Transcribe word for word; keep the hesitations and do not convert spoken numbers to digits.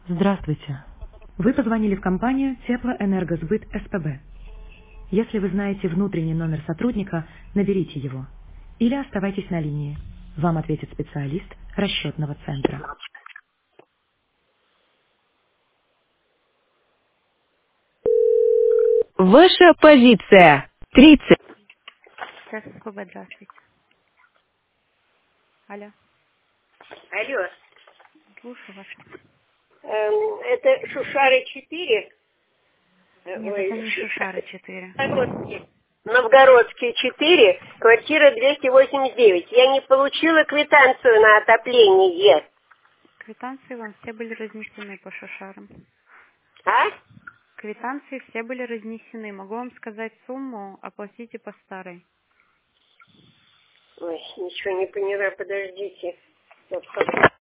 Здравствуйте. Вы позвонили в компанию Теплоэнергосбыт СПБ. Если вы знаете внутренний номер сотрудника, наберите его. Или оставайтесь на линии. Вам ответит специалист расчетного центра. Ваша позиция. тридцать. Сейчас, СПБ, здравствуйте. Алло, Алло, слушаю вас. эм, это Шушары четыре? Э, Нет, это Ой, не Шуша- Шушары четыре. Новгородский. Новгородский четыре, квартира двести восемьдесят девять. Я не получила квитанцию на отопление. Квитанции вам все были разнесены по Шушарам. А? Квитанции все были разнесены. Могу вам сказать сумму, оплатите по старой. Ой, ничего не поняла, подождите. Вот как-